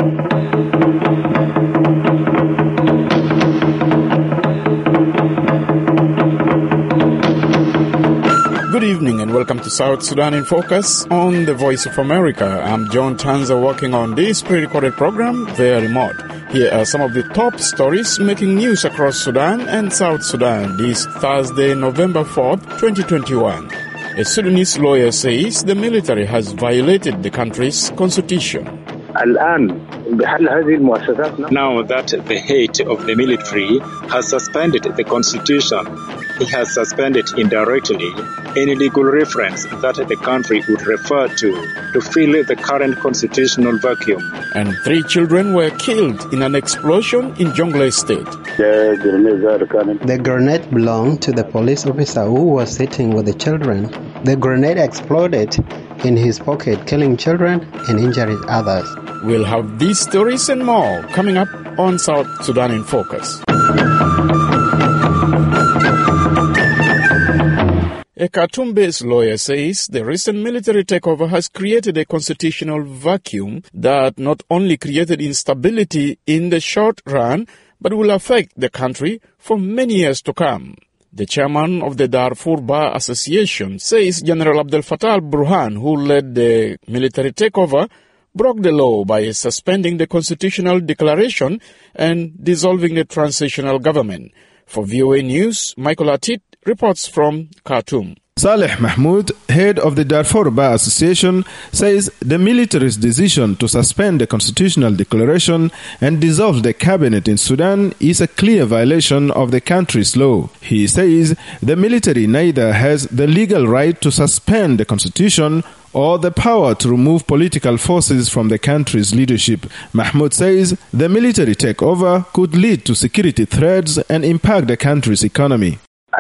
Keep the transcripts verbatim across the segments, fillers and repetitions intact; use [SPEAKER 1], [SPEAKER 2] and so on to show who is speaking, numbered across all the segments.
[SPEAKER 1] Good evening and welcome to South Sudan in Focus on the Voice of America. I'm John Tanza working on this pre-recorded program via remote. Here are some of the top stories making news across Sudan and South Sudan this Thursday, November fourth, twenty twenty-one. A Sudanese lawyer says the military has violated the country's constitution.
[SPEAKER 2] Now that the head of the military has suspended the constitution, he has suspended indirectly any legal reference that the country would refer to to fill the current constitutional vacuum.
[SPEAKER 1] And three children were killed in an explosion in Jonglei State.
[SPEAKER 3] The grenade belonged to the police officer who was sitting with the children. The grenade exploded in his pocket, killing children and injuring others.
[SPEAKER 1] We'll have these stories and more coming up on South Sudan in Focus. A Khartoum-based lawyer says the recent military takeover has created a constitutional vacuum that not only created instability in the short run, but will affect the country for many years to come. The chairman of the Darfur Bar Association says General Abdel Fattah al-Burhan, who led the military takeover, broke the law by suspending the constitutional declaration and dissolving the transitional government. For V O A News, Michael Atit reports from Khartoum.
[SPEAKER 4] Saleh Mahmoud, head of the Darfur Bar Association, says the military's decision to suspend the constitutional declaration and dissolve the cabinet in Sudan is a clear violation of the country's law. He says the military neither has the legal right to suspend the constitution or the power to remove political forces from the country's leadership. Mahmoud says the military takeover could lead to security threats and impact the country's economy.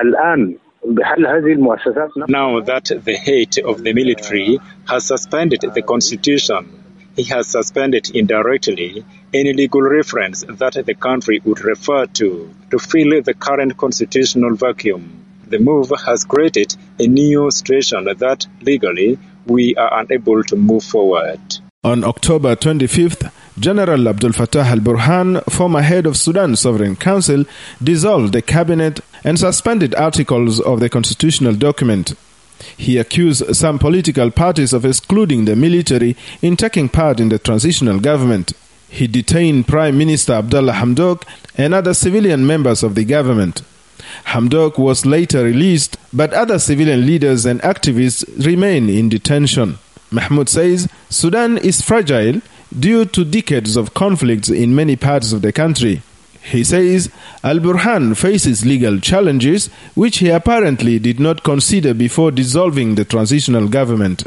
[SPEAKER 2] Now that the head of the military has suspended the constitution, he has suspended indirectly any legal reference that the country would refer to to fill the current constitutional vacuum. The move has created a new situation that legally we are unable to move forward.
[SPEAKER 4] On October twenty-fifth, General Abdel Fattah al-Burhan, former head of Sudan Sovereign Council, dissolved the cabinet and suspended articles of the constitutional document. He accused some political parties of excluding the military in taking part in the transitional government. He detained Prime Minister Abdallah Hamdok and other civilian members of the government. Hamdok was later released, but other civilian leaders and activists remain in detention. Mahmoud says Sudan is fragile due to decades of conflicts in many parts of the country. He says al-Burhan faces legal challenges which he apparently did not consider before dissolving the transitional government.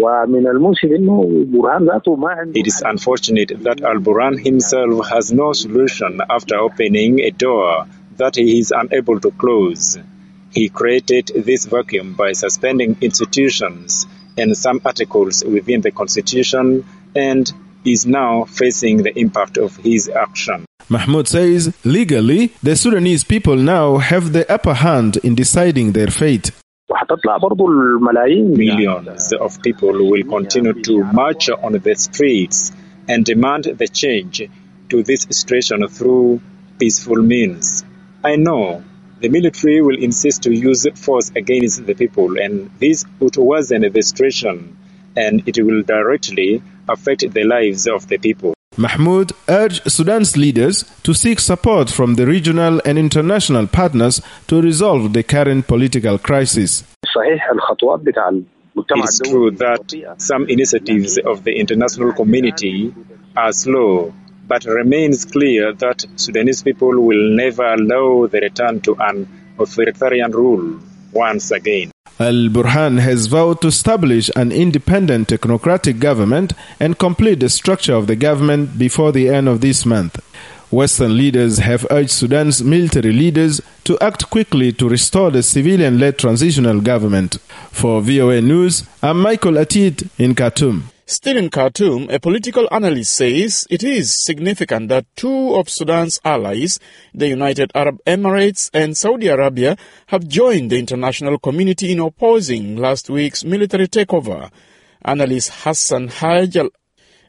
[SPEAKER 2] It is unfortunate that al-Burhan himself has no solution after opening a door that he is unable to close. He created this vacuum by suspending institutions and some articles within the constitution and is now facing the impact of his action.
[SPEAKER 4] Mahmoud says legally the Sudanese people now have the upper hand in deciding their fate.
[SPEAKER 2] Millions of people will continue to march on the streets and demand the change to this situation through peaceful means. I know the military will insist to use force against the people, and this would worsen the situation, and it will directly affect the lives of the people.
[SPEAKER 4] Mahmoud urged Sudan's leaders to seek support from the regional and international partners to resolve the current political crisis.
[SPEAKER 2] It is true that some initiatives of the international community are slow, but remains clear that Sudanese people will never allow the return to an authoritarian rule once again.
[SPEAKER 4] Al-Burhan has vowed to establish an independent technocratic government and complete the structure of the government before the end of this month. Western leaders have urged Sudan's military leaders to act quickly to restore the civilian-led transitional government. For V O A News, I'm Michael Atit in Khartoum.
[SPEAKER 1] Still in Khartoum, a political analyst says it is significant that two of Sudan's allies, the United Arab Emirates and Saudi Arabia, have joined the international community in opposing last week's military takeover. Analyst Hassan Hajj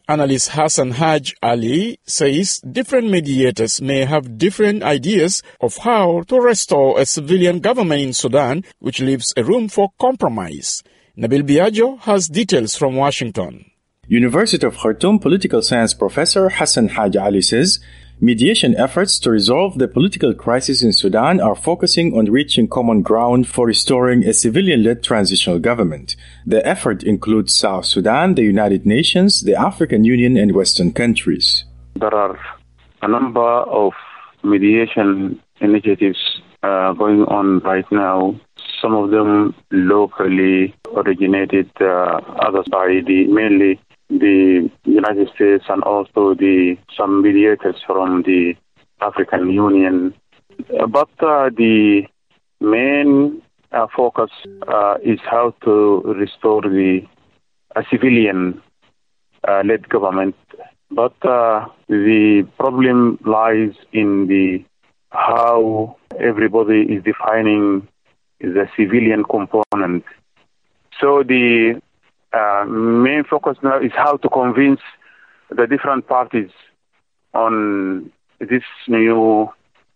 [SPEAKER 1] Analyst Hassan Haj Ali says different mediators may have different ideas of how to restore a civilian government in Sudan, which leaves a room for compromise. Nabil Biagio has details from Washington.
[SPEAKER 5] University of Khartoum political science professor Hassan Haj Ali says mediation efforts to resolve the political crisis in Sudan are focusing on reaching common ground for restoring a civilian-led transitional government. The effort includes South Sudan, the United Nations, the African Union, and Western countries.
[SPEAKER 6] There are a number of mediation initiatives uh, going on right now. Some of them locally originated, uh, others by the mainly the United States and also the some mediators from the African Union. But uh, the main uh, focus uh, is how to restore the a civilian uh, led government. But uh, the problem lies in the how everybody is defining the civilian component. So the uh, main focus now is how to convince the different parties on this new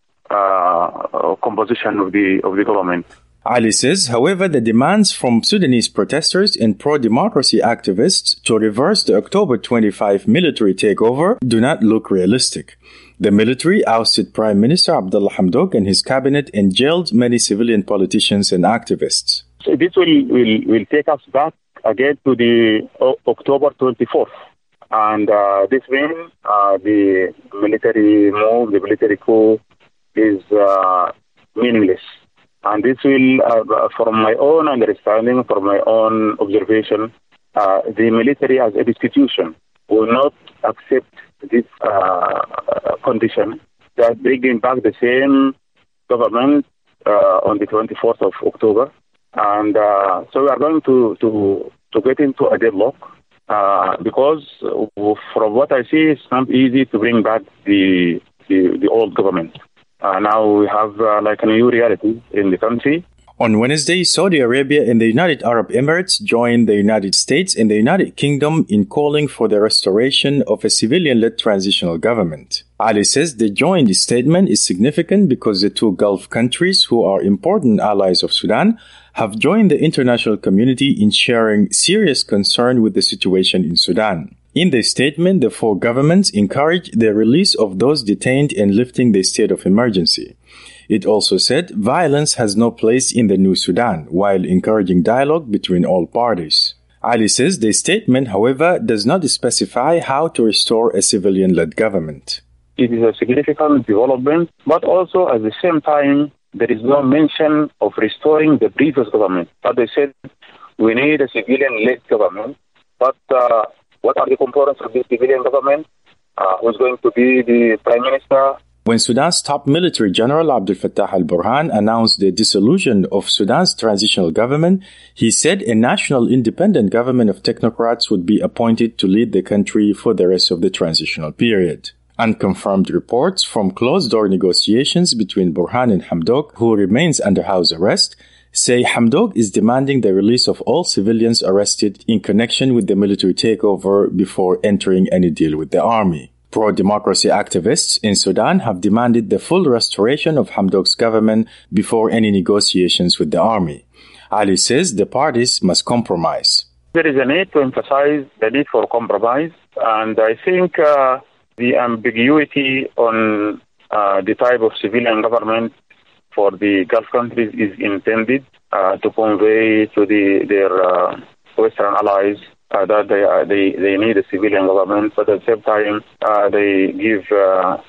[SPEAKER 6] uh, composition of the of the government.
[SPEAKER 5] Ali says, however, the demands from Sudanese protesters and pro-democracy activists to reverse the October twenty-fifth military takeover do not look realistic. The military ousted Prime Minister Abdullah Hamdok and his cabinet and jailed many civilian politicians and activists.
[SPEAKER 6] So this will, will, will take us back again to the o- October twenty-fourth. And uh, this means uh, the military move, the military coup is uh, meaningless. And this will, uh, from my own understanding, from my own observation, uh, the military as an institution will not accept this uh, condition that bringing back the same government uh, on the twenty-fourth of October. And uh, so we are going to, to, to get into a deadlock uh, because from what I see, it's not easy to bring back the, the, the old government. Uh, now we have uh, like a new reality in the country.
[SPEAKER 5] On Wednesday, Saudi Arabia and the United Arab Emirates joined the United States and the United Kingdom in calling for the restoration of a civilian-led transitional government. Ali says the joint statement is significant because the two Gulf countries, who are important allies of Sudan, have joined the international community in sharing serious concern with the situation in Sudan. In the statement, the four governments encouraged the release of those detained and lifting the state of emergency. It also said violence has no place in the new Sudan, while encouraging dialogue between all parties. Ali says the statement, however, does not specify how to restore a civilian-led government.
[SPEAKER 6] It is a significant development, but also at the same time, there is no mention of restoring the previous government. But they said we need a civilian-led government, but uh, what are the components of this civilian government? Uh, who's going to be the prime minister?
[SPEAKER 5] When Sudan's top military general Abdel Fattah al-Burhan announced the dissolution of Sudan's transitional government, he said a national independent government of technocrats would be appointed to lead the country for the rest of the transitional period. Unconfirmed reports from closed-door negotiations between Burhan and Hamdok, who remains under house arrest, say Hamdok is demanding the release of all civilians arrested in connection with the military takeover before entering any deal with the army. Pro-democracy activists in Sudan have demanded the full restoration of Hamdok's government before any negotiations with the army. Ali says the parties must compromise.
[SPEAKER 6] There is a need to emphasize the need for compromise, and I think uh, the ambiguity on uh, the type of civilian government for the Gulf countries is intended uh, to convey to the, their uh, Western allies uh, that they, uh, they they need a civilian government, but at the same time uh, they give uh,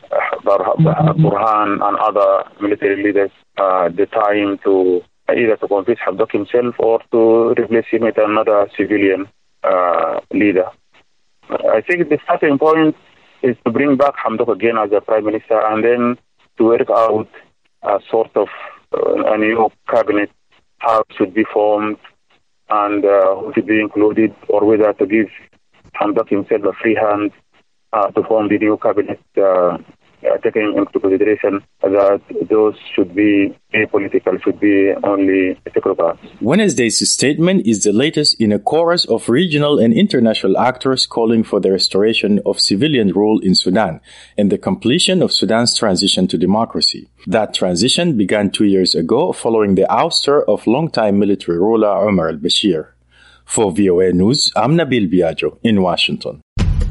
[SPEAKER 6] Burhan and other military leaders uh, the time to either to convince Hamdok himself or to replace him with another civilian uh, leader. I think the starting point is to bring back Hamdok again as a prime minister and then to work out a sort of uh, a new cabinet, how it should be formed and uh, who should be included, or whether to give Hamdok himself a free hand uh, to form the new cabinet uh, uh, taking into consideration that those should be apolitical, should be only technocrats.
[SPEAKER 5] Wednesday's statement is the latest in a chorus of regional and international actors calling for the restoration of civilian rule in Sudan and the completion of Sudan's transition to democracy. That transition began two years ago following the ouster of longtime military ruler Omar al-Bashir. For V O A News, I'm Nabil Biagio in Washington.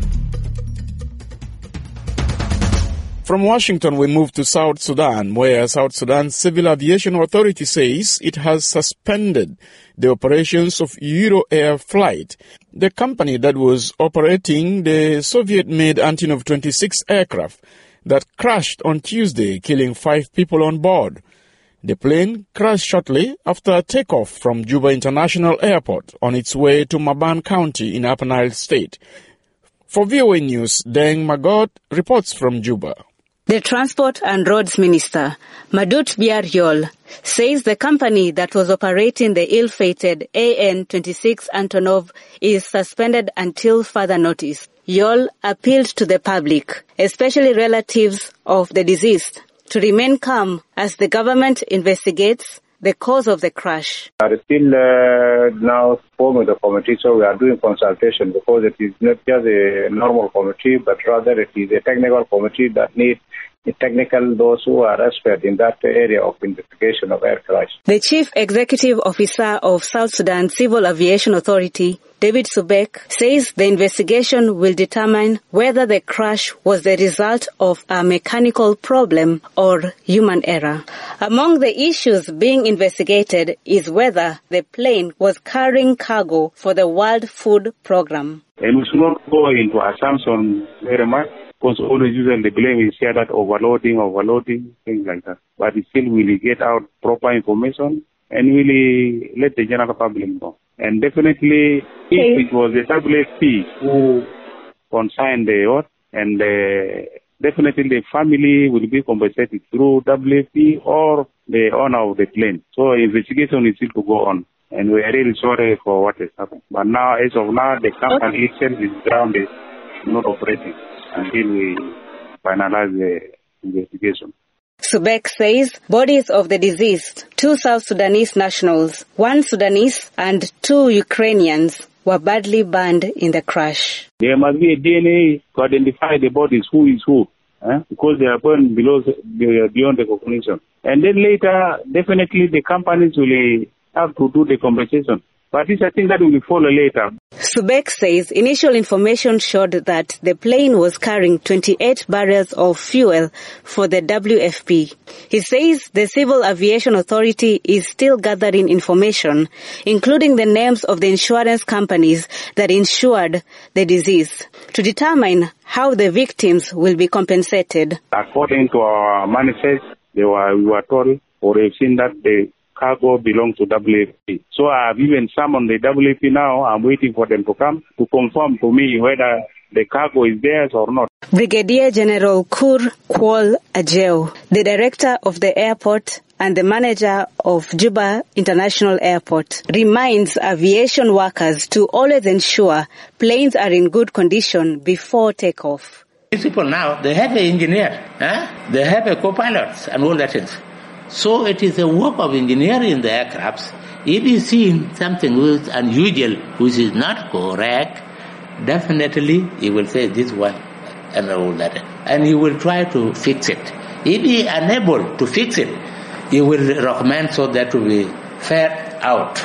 [SPEAKER 1] From Washington, we move to South Sudan, where South Sudan's Civil Aviation Authority says it has suspended the operations of Euro-Air Flight, the company that was operating the Soviet-made Antonov twenty-six aircraft that crashed on Tuesday, killing five people on board. The plane crashed shortly after takeoff from Juba International Airport on its way to Maban County in Upper Nile State. For V O A News, Deng Magot reports from Juba.
[SPEAKER 7] The Transport and Roads Minister, Madut Biar Yol, says the company that was operating the ill-fated A N twenty-six Antonov is suspended until further notice. Yol appealed to the public, especially relatives of the deceased, to remain calm as the government investigates the cause of the crash.
[SPEAKER 6] We are still uh, now forming the committee, so we are doing consultation because it is not just a normal committee, but rather it is a technical committee that needs technical those who are expert in that area of investigation of air crash.
[SPEAKER 7] The Chief Executive Officer of South Sudan Civil Aviation Authority, David Subek, says the investigation will determine whether the crash was the result of a mechanical problem or human error. Among the issues being investigated is whether the plane was carrying cargo for the World Food Programme.
[SPEAKER 6] And we should not go into assumption very much, because always usually the blame is shared that overloading, overloading, things like that. But still will get out proper information and really let the general public know. And definitely, if it was the W F P who consigned the yacht, and uh, definitely the family will be compensated through W F P or the owner of the plane. So investigation is still to go on. And we are really sorry for what has happened. But now, as of now, the company itself is grounded, not operating, until we finalize the investigation.
[SPEAKER 7] Subek says bodies of the deceased, two South Sudanese nationals, one Sudanese and two Ukrainians, were badly burned in the crash.
[SPEAKER 6] There must be a D N A to identify the bodies, who is who, eh? because they are burned below, beyond recognition. And then later, definitely the companies will have to do the compensation. But this, I think, that will follow later.
[SPEAKER 7] Subek says initial information showed that the plane was carrying twenty-eight barrels of fuel for the W F P. He says the Civil Aviation Authority is still gathering information, including the names of the insurance companies that insured the deceased, to determine how the victims will be compensated.
[SPEAKER 6] According to our manifest, they were, we were told, or we've seen that the cargo belongs to W F P. So I have even summoned the W F P now. I'm waiting for them to come to confirm to me whether the cargo is theirs or not.
[SPEAKER 7] Brigadier General Kur Kwol Ajeo, the director of the airport and the manager of Juba International Airport, reminds aviation workers to always ensure planes are in good condition before takeoff.
[SPEAKER 8] These people now, they have an engineer, eh? They have a co-pilot and all that things. So it is a work of engineering in the aircrafts. If you see something which is unusual, which is not correct, definitely you will say this one and all that. And you will try to fix it. If you are unable to fix it, you will recommend so that will be fair out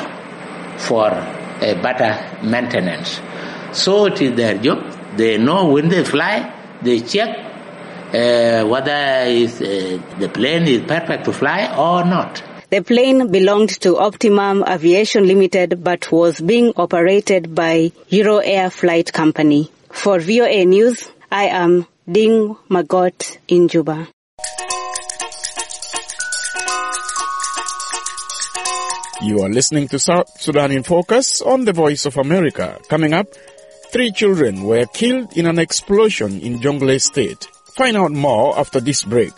[SPEAKER 8] for a better maintenance. So it is their job. They know when they fly, they check Uh, whether is, uh, the plane is perfect to fly or not.
[SPEAKER 7] The plane belonged to Optimum Aviation Limited but was being operated by Euro-Air Flight Company. For V O A News, I am Deng Magot in Juba.
[SPEAKER 1] You are listening to South Sudan in Focus on the Voice of America. Coming up, three children were killed in an explosion in Jonglei State. Find out more after this break.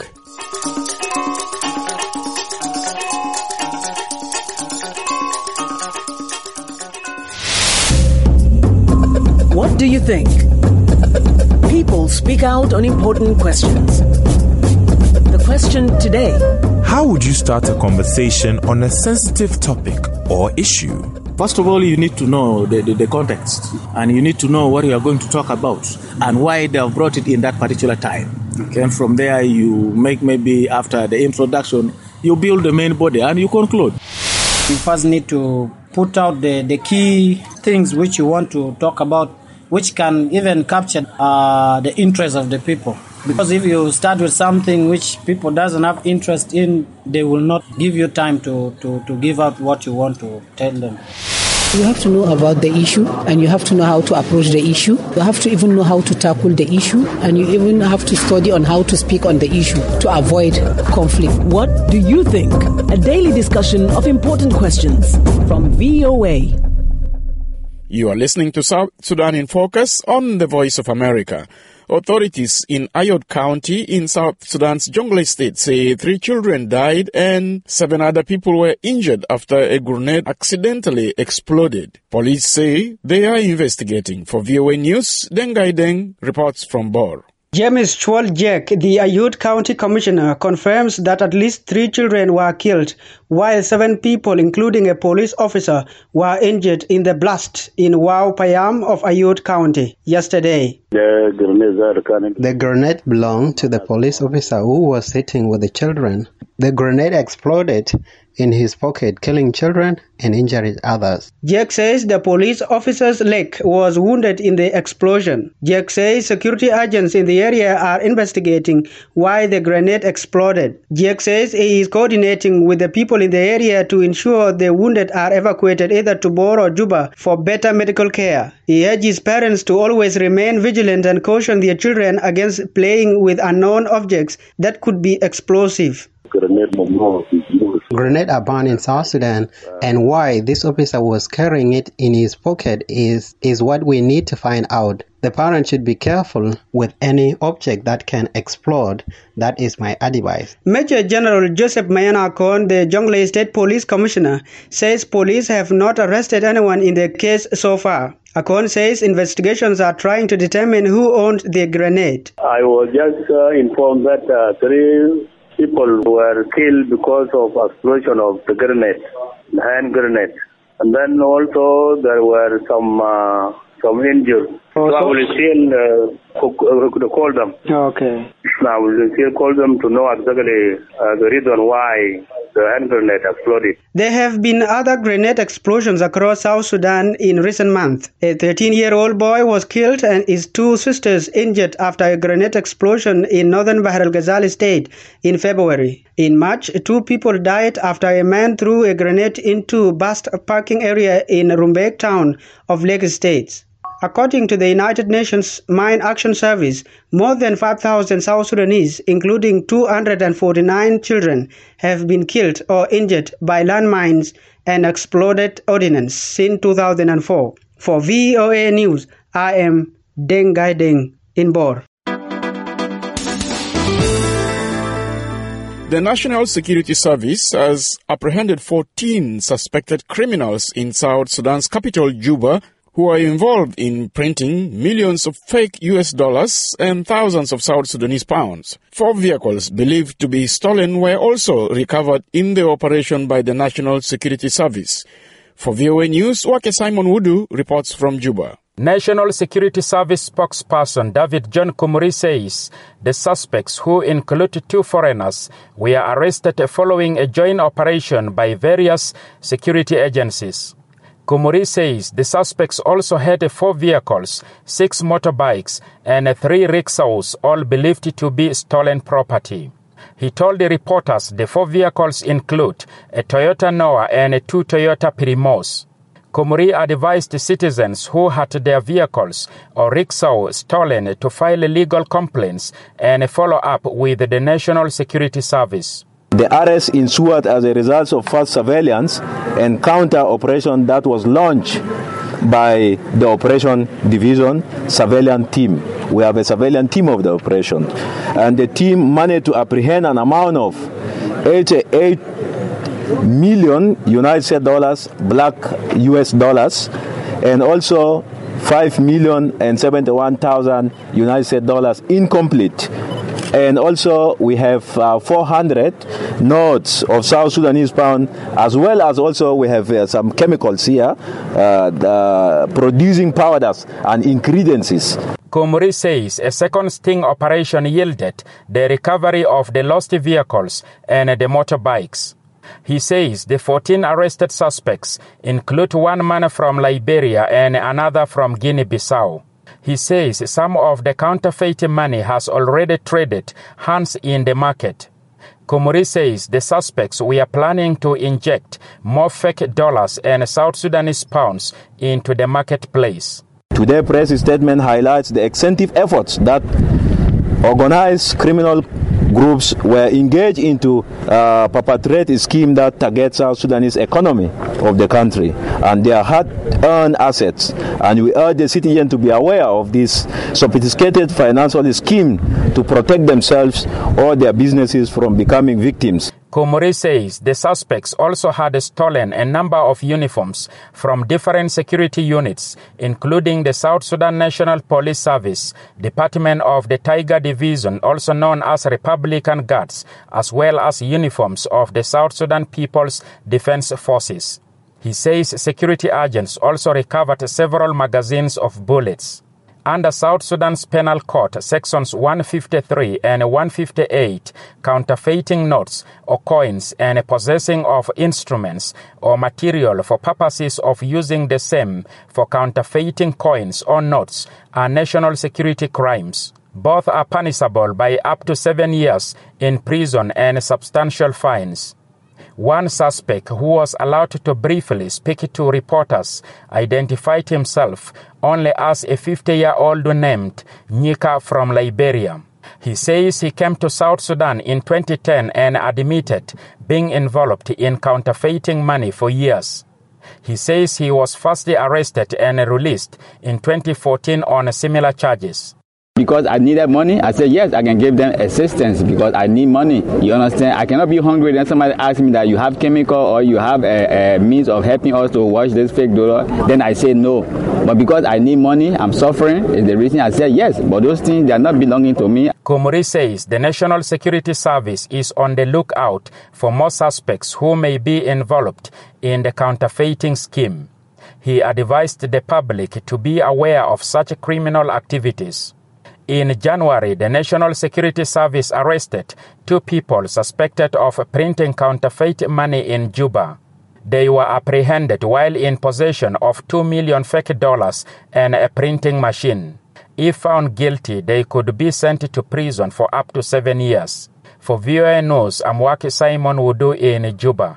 [SPEAKER 9] What do you think? people speak out on important questions. The question today:
[SPEAKER 10] how would you start a conversation on a sensitive topic or issue?
[SPEAKER 11] First of all, you need to know the, the, the context, and you need to know what you are going to talk about and why they have brought it in that particular time. Okay. And from there, you make maybe after the introduction, you build the main body and you conclude.
[SPEAKER 12] You first need to put out the, the key things which you want to talk about, which can even capture uh, the interest of the people. Because if you start with something which people doesn't have interest in, they will not give you time to, to, to give out what you want to tell them.
[SPEAKER 13] You have to know about the issue, and you have to know how to approach the issue. You have to even know how to tackle the issue, and you even have to study on how to speak on the issue to avoid conflict.
[SPEAKER 9] What do you think? A daily discussion of important questions from V O A.
[SPEAKER 1] You are listening to South Sudan in Focus on the Voice of America. Authorities in Ayod County in South Sudan's Jonglei State say three children died and seven other people were injured after a grenade accidentally exploded. Police say they are investigating. For V O A News, Dengai Deng reports from Bor.
[SPEAKER 14] James Chwal-Jek, the Ayod County Commissioner, confirms that at least three children were killed, while seven people, including a police officer, were injured in the blast in Wau Payam of Ayod County yesterday.
[SPEAKER 3] The grenade belonged to the police officer who was sitting with the children. The grenade exploded in his pocket, killing children and injuring others.
[SPEAKER 14] Jek says the police officer's leg was wounded in the explosion. Jek says security agents in the area are investigating why the grenade exploded. Jek says he is coordinating with the people in the area to ensure the wounded are evacuated either to Bor or Juba for better medical care. He urges parents to always remain vigilant and caution their children against playing with unknown objects that could be explosive.
[SPEAKER 3] Grenades are banned in South Sudan, and why this officer was carrying it in his pocket is, is what we need to find out. The parents should be careful with any object that can explode. That is my advice.
[SPEAKER 14] Major General Joseph Mayanakon, the Jonglei State Police Commissioner, says police have not arrested anyone in the case so far. Akon says investigations are trying to determine who owned the grenade.
[SPEAKER 6] I was just uh, informed that uh, three people were killed because of explosion of the grenade, the hand grenade. And then also there were some uh, some injured. Oh, so I will still uh, call them.
[SPEAKER 14] Okay.
[SPEAKER 6] I will still call them to know exactly uh, the reason why the hand grenade exploded.
[SPEAKER 14] There have been other grenade explosions across South Sudan in recent months. A thirteen-year-old boy was killed and his two sisters injured after a grenade explosion in northern Bahr el-Ghazal state in February. In March, two people died after a man threw a grenade into a bus parking area in Rumbek town of Lake State. According to the United Nations Mine Action Service, more than five thousand South Sudanese, including two hundred forty-nine children, have been killed or injured by landmines and exploded ordnance since two thousand four. For V O A News, I am Deng Gai Deng in Bor.
[SPEAKER 1] The National Security Service has apprehended fourteen suspected criminals in South Sudan's capital, Juba, who are involved in printing millions of fake U S dollars and thousands of South Sudanese pounds. Four vehicles believed to be stolen were also recovered in the operation by the National Security Service. For V O A News, Wake Simon Wudu reports from Juba.
[SPEAKER 15] National Security Service spokesperson David John Kumuri says the suspects, who include two foreigners, were arrested following a joint operation by various security agencies. Kumuri says the suspects also had four vehicles, six motorbikes, and three rickshaws, all believed to be stolen property. He told the reporters the four vehicles include a Toyota Noah and two Toyota Primos. Kumuri advised citizens who had their vehicles or rickshaw stolen to file legal complaints and follow up with the National Security Service.
[SPEAKER 16] The arrest ensued as a result of fast surveillance and counter operation that was launched by the Operation Division Surveillance Team. We have a surveillance team of the operation. And the team managed to apprehend an amount of eighty-eight million United States dollars, black U S dollars, and also five million seventy-one thousand United States dollars incomplete. And also we have uh, four hundred notes of South Sudanese pound, as well as also we have uh, some chemicals here, uh, the producing powders and ingredients.
[SPEAKER 15] Kumuri says a second sting operation yielded the recovery of the lost vehicles and the motorbikes. He says the fourteen arrested suspects include one man from Liberia and another from Guinea-Bissau. He says some of the counterfeit money has already traded hands in the market. Kumuri says the suspects were planning to inject more fake dollars and South Sudanese pounds into the marketplace.
[SPEAKER 16] Today's press statement highlights the extensive efforts that organized criminal groups were engaged into uh, perpetrate a scheme that targets South Sudanese economy of the country and their hard-earned assets. And we urge the citizen to be aware of this sophisticated financial scheme to protect themselves or their businesses from becoming victims.
[SPEAKER 15] Kumuri says the suspects also had stolen a number of uniforms from different security units, including the South Sudan National Police Service, Department of the Tiger Division, also known as Republican Guards, as well as uniforms of the South Sudan People's Defense Forces. He says security agents also recovered several magazines of bullets. Under South Sudan's Penal Code, Sections one fifty-three and one fifty-eight, counterfeiting notes or coins and possessing of instruments or material for purposes of using the same for counterfeiting coins or notes are national security crimes. Both are punishable by up to seven years in prison and substantial fines. One suspect, who was allowed to briefly speak to reporters, identified himself only as a fifty-year-old named Nyika from Liberia. He says he came to South Sudan in twenty ten and admitted being involved in counterfeiting money for years. He says he was first arrested and released in twenty fourteen on similar charges.
[SPEAKER 17] Because I needed money, I said, yes, I can give them assistance because I need money. You understand? I cannot be hungry. Then somebody asks me that you have chemical or you have a, a means of helping us to wash this fake dollar. Then I say no. But because I need money, I'm suffering, is the reason I said yes. But those things, they are not belonging to me.
[SPEAKER 15] Kumuri says the National Security Service is on the lookout for more suspects who may be involved in the counterfeiting scheme. He advised the public to be aware of such criminal activities. In January, the National Security Service arrested two people suspected of printing counterfeit money in Juba. They were apprehended while in possession of two million fake dollars and a printing machine. If found guilty, they could be sent to prison for up to seven years. For V O A News, I'm Waki Simon Wudu in Juba.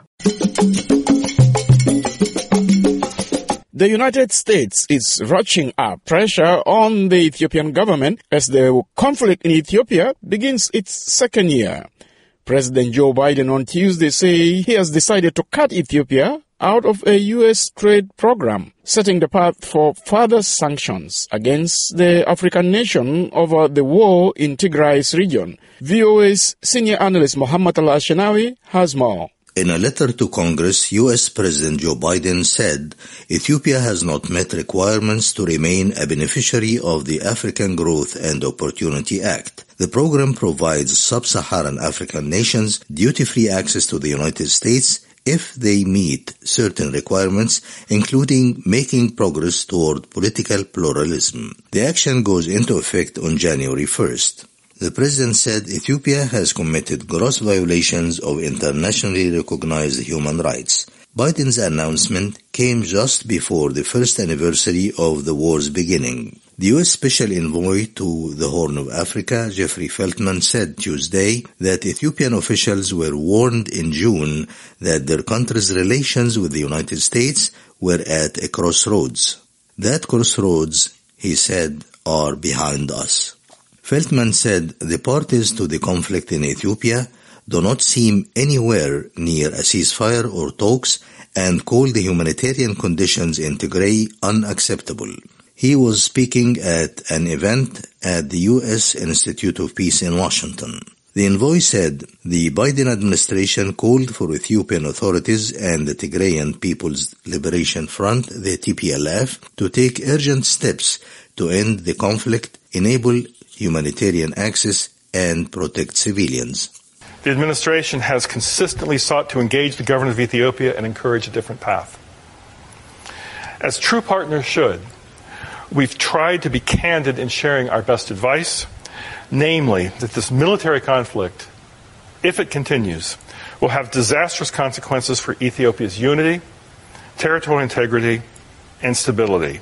[SPEAKER 1] The United States is ratcheting up pressure on the Ethiopian government as the conflict in Ethiopia begins its second year. President Joe Biden on Tuesday said he has decided to cut Ethiopia out of a U S trade program, setting the path for further sanctions against the African nation over the war in Tigray's region. V O A's senior analyst Mohammed Al-Ashnawi has more.
[SPEAKER 18] In a letter to Congress, U S President Joe Biden said Ethiopia has not met requirements to remain a beneficiary of the African Growth and Opportunity Act. The program provides sub-Saharan African nations duty-free access to the United States if they meet certain requirements, including making progress toward political pluralism. The action goes into effect on January first. The president said Ethiopia has committed gross violations of internationally recognized human rights. Biden's announcement came just before the first anniversary of the war's beginning. The U S Special Envoy to the Horn of Africa, Jeffrey Feltman, said Tuesday that Ethiopian officials were warned in June that their country's relations with the United States were at a crossroads. That crossroads, he said, are behind us. Feltman said the parties to the conflict in Ethiopia do not seem anywhere near a ceasefire or talks and called the humanitarian conditions in Tigray unacceptable. He was speaking at an event at the U S Institute of Peace in Washington. The envoy said the Biden administration called for Ethiopian authorities and the Tigrayan People's Liberation Front, the T P L F, to take urgent steps to end the conflict, enable humanitarian access, and protect civilians.
[SPEAKER 19] The administration has consistently sought to engage the government of Ethiopia and encourage a different path. As true partners should, we've tried to be candid in sharing our best advice, namely that this military conflict, if it continues, will have disastrous consequences for Ethiopia's unity, territorial integrity, and stability,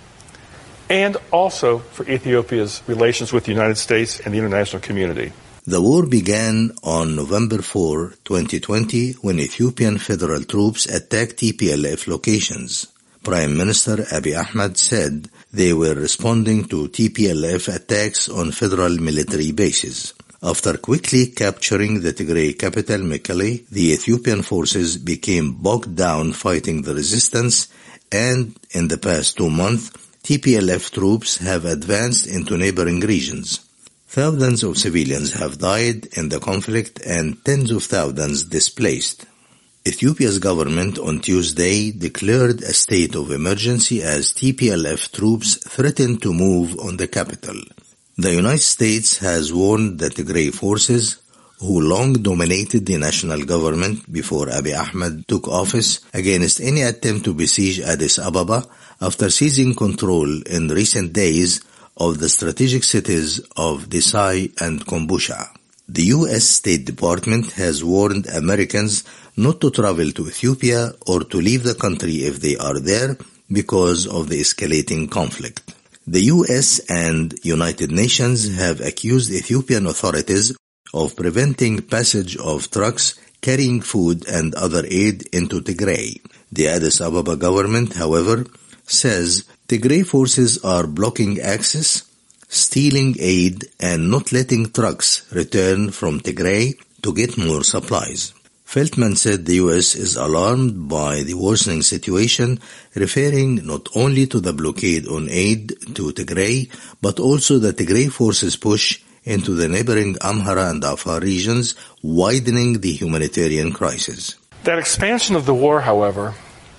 [SPEAKER 19] and also for Ethiopia's relations with the United States and the international community.
[SPEAKER 18] The war began on November fourth, twenty twenty, when Ethiopian federal troops attacked T P L F locations. Prime Minister Abiy Ahmed said they were responding to T P L F attacks on federal military bases. After quickly capturing the Tigray capital Mekelle, the Ethiopian forces became bogged down fighting the resistance, and in the past two months, T P L F troops have advanced into neighboring regions. Thousands of civilians have died in the conflict and tens of thousands displaced. Ethiopia's government on Tuesday declared a state of emergency as T P L F troops threatened to move on the capital. The United States has warned the Tigray forces, who long dominated the national government before Abiy Ahmed took office, against any attempt to besiege Addis Ababa after seizing control in recent days of the strategic cities of Desai and Kombusha. The U S State Department has warned Americans not to travel to Ethiopia or to leave the country if they are there because of the escalating conflict. The U S and United Nations have accused Ethiopian authorities of preventing passage of trucks carrying food and other aid into Tigray. The Addis Ababa government, however, says Tigray forces are blocking access, stealing aid, and not letting trucks return from Tigray to get more supplies. Feldman said the U S is alarmed by the worsening situation, referring not only to the blockade on aid to Tigray, but also the Tigray forces' push into the neighboring Amhara and Afar regions, widening the humanitarian crisis.
[SPEAKER 19] That expansion of the war, however,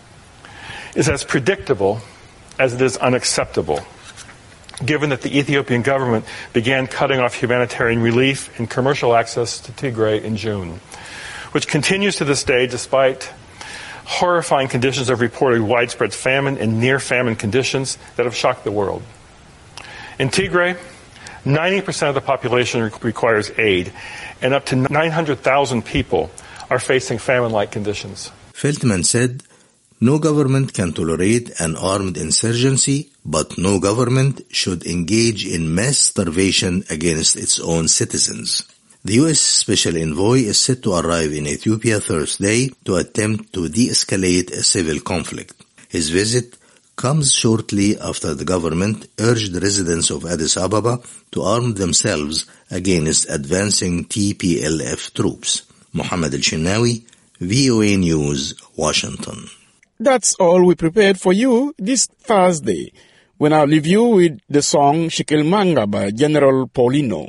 [SPEAKER 19] is as predictable as it is unacceptable, given that the Ethiopian government began cutting off humanitarian relief and commercial access to Tigray in June, which continues to this day despite horrifying conditions of reported widespread famine and near-famine conditions that have shocked the world. In Tigray, ninety percent of the population requires aid, and up to nine hundred thousand people are facing famine-like conditions.
[SPEAKER 18] Feldman said, no government can tolerate an armed insurgency, but no government should engage in mass starvation against its own citizens. The U S Special Envoy is set to arrive in Ethiopia Thursday to attempt to de-escalate a civil conflict. His visit comes shortly after the government urged residents of Addis Ababa to arm themselves against advancing T P L F troops. Mohammed El-Shinnawi, V O A News, Washington.
[SPEAKER 1] That's all we prepared for you this Thursday. We now leave you with the song Shikilmanga by General Paulino.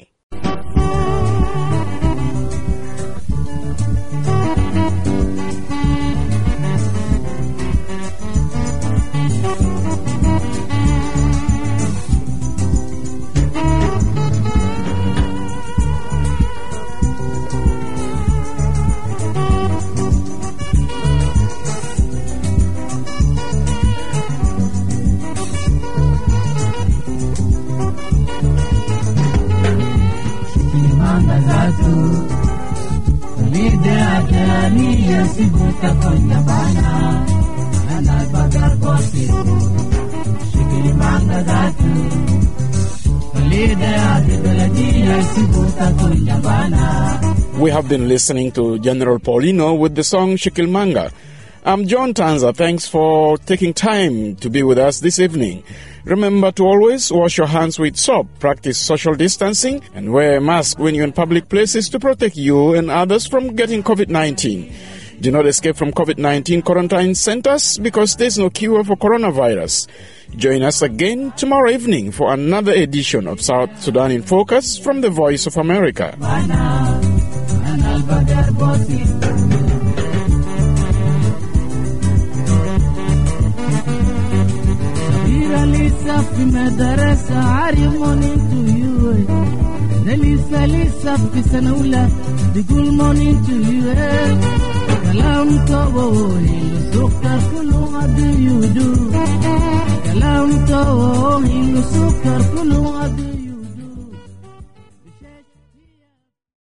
[SPEAKER 1] We have been listening to General Paulino with the song Shikilmanga. I'm John Tanza. Thanks for taking time to be with us this evening. Remember to always wash your hands with soap, practice social distancing, and wear a mask when you're in public places to protect you and others from getting covid nineteen. Do not escape from COVID nineteen quarantine centers because there's no cure for coronavirus. Join us again tomorrow evening for another edition of South Sudan in Focus from the Voice of America.
[SPEAKER 20] Lisa fi madarasa morning to you. Lisa Lisa fi sanawla bigul morning to you. Kalam tawo hilu sukar kulu adu you do. Kalam tawo hilu sukar kulu adu.